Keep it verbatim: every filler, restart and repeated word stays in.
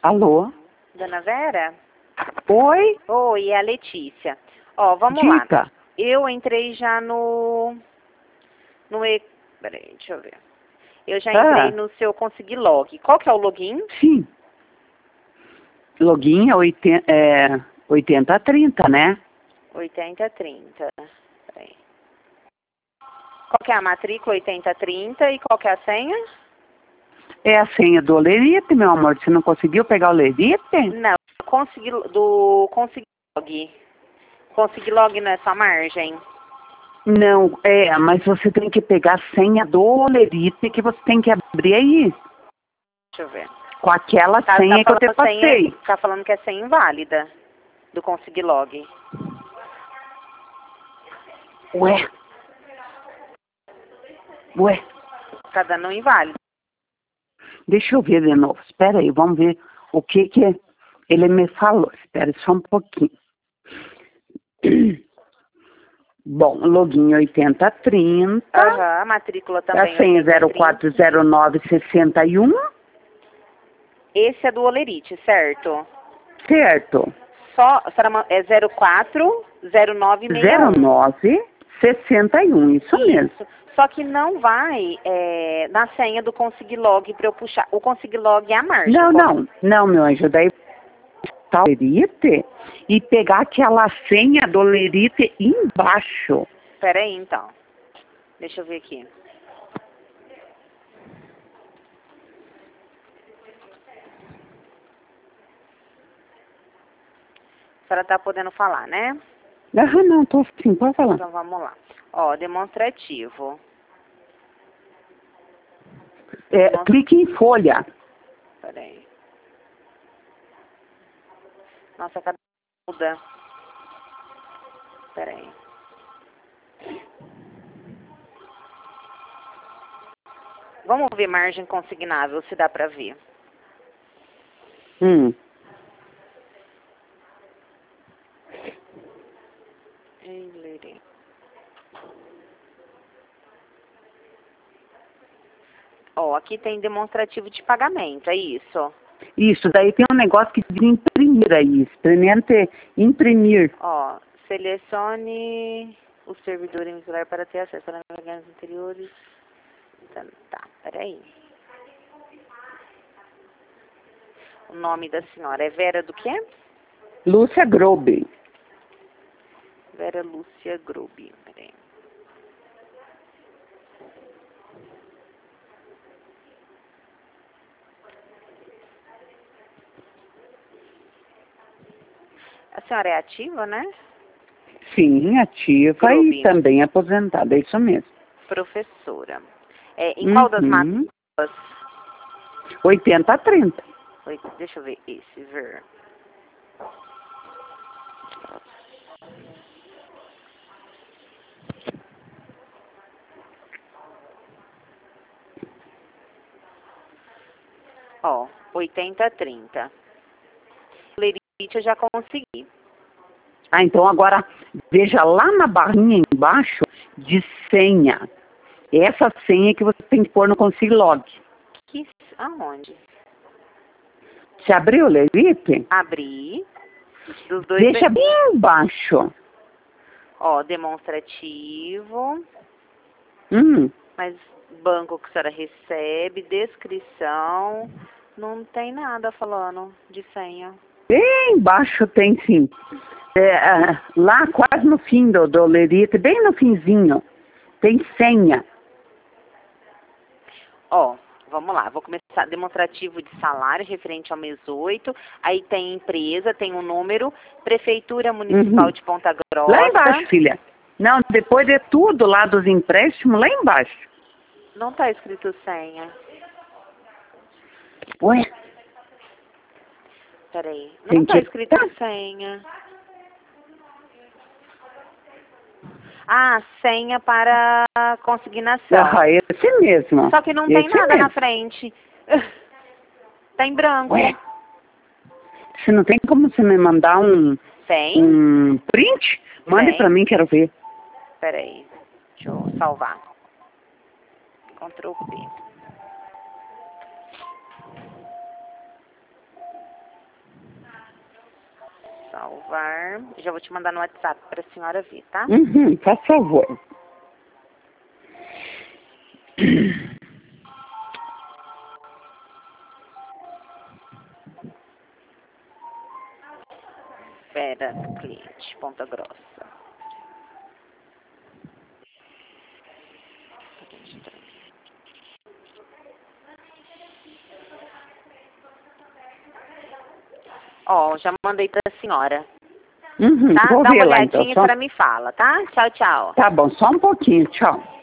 Alô? Dona Vera? Oi? Oi, é a Letícia. Ó, vamos Diga. lá. Eu entrei já no... no e... Peraí, deixa eu ver. Eu já entrei Ah. no seu Consegui Log. Qual que é o login? Sim. Login é oitenta, é oitenta trinta, né? oitenta trinta. Peraí. Qual que é a matrícula? oitenta trinta. E qual que é a senha? É a senha do Lerite, meu amor. Você não conseguiu pegar o Lerite? Não, consegui, do Consegui Log. Consegui Log nessa margem. Não, é, mas você tem que pegar a senha do Lerite que você tem que abrir aí. Deixa eu ver. Com aquela Tá, senha tá que eu te falando senha, passei. tá falando que é senha inválida do Consegui Log. Ué? Ué? Tá dando inválido. Deixa eu ver de novo. Espera aí, vamos ver o que que ele me falou. Espera só um pouquinho. Bom, login oitenta trinta. Aham, a matrícula também A senha zero oitenta trinta. quatro zero nove sessenta e um. Esse é do Olerite, certo? Certo. Só, a senhora ma- é zero quatro zero nove seis um. zero nove sessenta e um, isso mesmo. Isso. Só que não vai é, na senha do Consegui Log para eu puxar. O Consegui Log é a margem. Não, correto? não, não, meu anjo. Daí tá o Lerite e pegar aquela senha do Lerite embaixo. Espera aí, então. Deixa eu ver aqui. A senhora tá podendo falar, né? Ah, não, tô sim, pode falar. Então vamos lá. Ó, demonstrativo. É, Demonstra... clique em folha. Espera aí. Nossa, cadê muda? Espera aí. Vamos ver margem consignável, se dá pra ver. Hum. Ei, Liri. Ó, aqui tem demonstrativo de pagamento, é isso? Isso, daí tem um negócio que diz imprimir aí. Experimente imprimir. Ó, selecione o servidor emissorar para ter acesso a navegadores anteriores. Tá, tá, peraí. O nome da senhora é Vera do quê? Lúcia Grobe. Vera Lúcia Grobe, peraí. A senhora é ativa, né? Sim, ativa Grobe. e também aposentada, é isso mesmo. Professora. É, em qual das Uhum. matrículas? oitenta trinta. Oi, deixa eu ver esse, ver. Ó, oitenta trinta. Lerite eu já consegui. Ah, então agora veja lá na barrinha embaixo de senha. Essa senha que você tem que pôr no Consig Log. Que, aonde? Você abriu o Lerite? Abri. Dos dois. Deixa be- bem embaixo. Ó, demonstrativo. Hum. Mas banco que a senhora recebe, descrição. Não tem nada falando de senha. Bem embaixo tem sim. É, ah, lá quase no fim do, do Lerite, bem no finzinho, tem senha. Ó, vamos lá, vou começar. Demonstrativo de salário referente ao mês oito. Aí tem empresa, tem um número. Prefeitura Municipal Uhum. de Ponta Grossa. Lá embaixo, filha. Não, depois de tudo lá dos empréstimos, lá embaixo. Não tá escrito senha. Ué, Peraí. tem Não tá que... escrito senha. Ah, senha para consignação. Ah, esse mesmo. Só que não tem Esse nada mesmo. na frente. Tá em branco. Ué, você não tem como você me mandar um, Tem? um print? Mande Tem. pra mim, quero ver. Peraí. Deixa eu salvar. Ctrl P. salvar. Já vou te mandar no WhatsApp para a senhora ver, tá? Uhum, faz favor. Vera Cliente, Ponta Grossa. Ó, já mandei para a senhora. Uhum, Tá? vou Dá ver uma lá olhadinha então. e Só... para me fala, tá? Tchau, tchau. Tá bom, só um pouquinho, tchau.